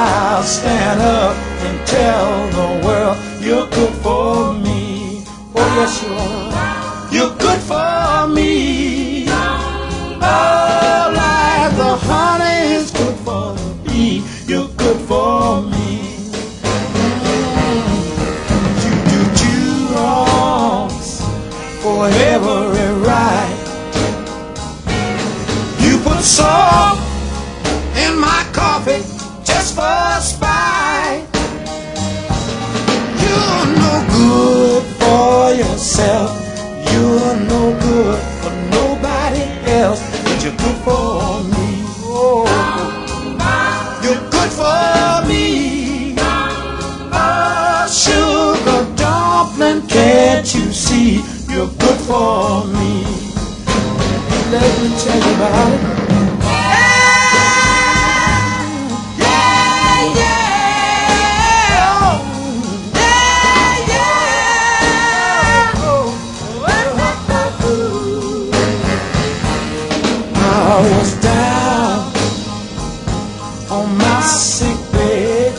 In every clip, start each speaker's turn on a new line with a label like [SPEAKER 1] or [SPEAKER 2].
[SPEAKER 1] I'll stand up and tell the world you're good for me. Oh yes you are. You're good for me. Oh, like the honey is good for the bee. You're good for me. You do two wrongs for every right. You put salt in my coffee just for spite. You're no good for yourself. You're no good for nobody else. But you're good for me. Oh, you're good for me. Oh, sugar dumpling, can't you see? You're good for me. Let me tell you about it. I was down on my sick bed.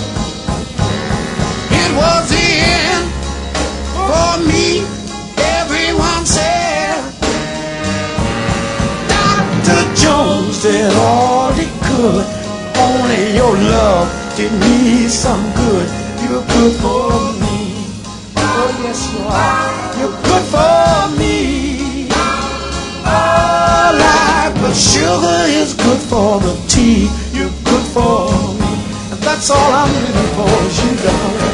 [SPEAKER 1] It was the end for me, everyone said. Dr. Jones did all he could. Only your love did me some good. You're good for me. Oh yes you are. You're good for me. But sugar is good for the tea. You're good for me, and that's all I'm living for is you, darling.